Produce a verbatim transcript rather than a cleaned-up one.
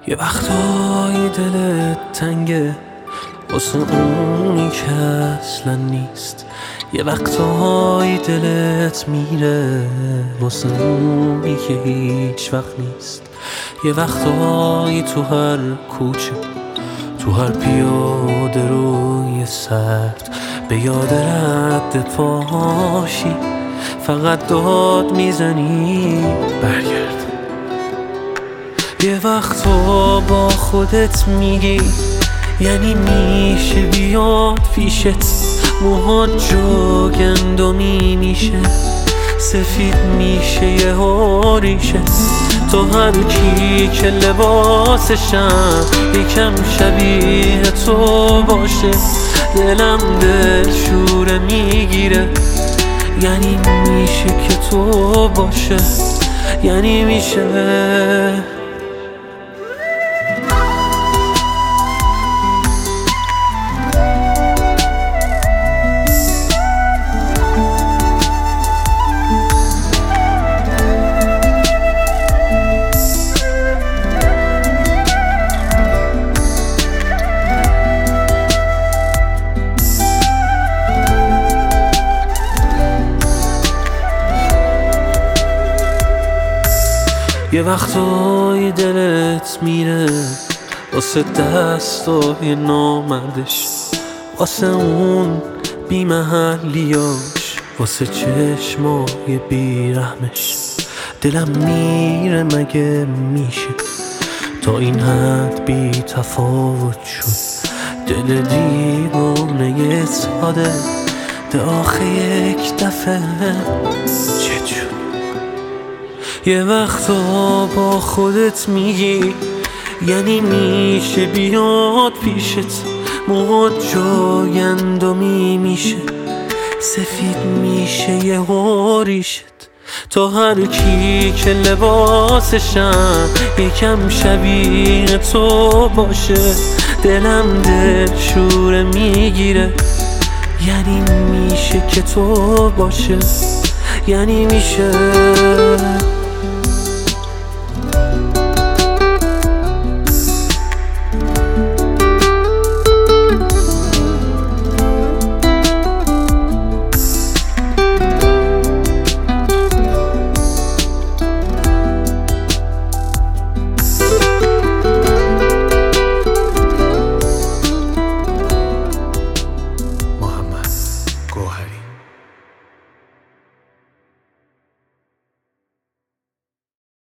یه وقتایی دلت تنگه واسه اونی که اصلا نیست. یه وقتایی دلت میره واسه اونی که هیچ وقت نیست. یه وقتایی تو هر کوچه، تو هر پیاده روی سرد به یاد رد پاشی، فقط داد میزنی برگرد. یه وقتا با خودت میگی یعنی میشه بیاد پیشت، موهات جا گندمی میشه، سفید میشه یه هاریشه. تو هر کی که لباسشم یکم شبیه تو باشه، دلم دل شوره میگیره. یعنی میشه که تو باشه، یعنی میشه. یه وقتایی دلت میره واسه دستای نامردش، واسه اون بی‌محلیاش، واسه چشمای بیرحمش. دلم میره مگه میشه تا این حد بی تفاوت شد. دل دیوانه ساده ده آخه یک دفعه چجور. یه وقتا با خودت میگی یعنی میشه بیاد پیشت، موهات جا گندمی میشه، سفید میشه یه هاریشت. تا هر کی که لباسشم یکم شبیه تو باشه، دلم دل شوره میگیره. یعنی میشه که تو باشه، یعنی میشه.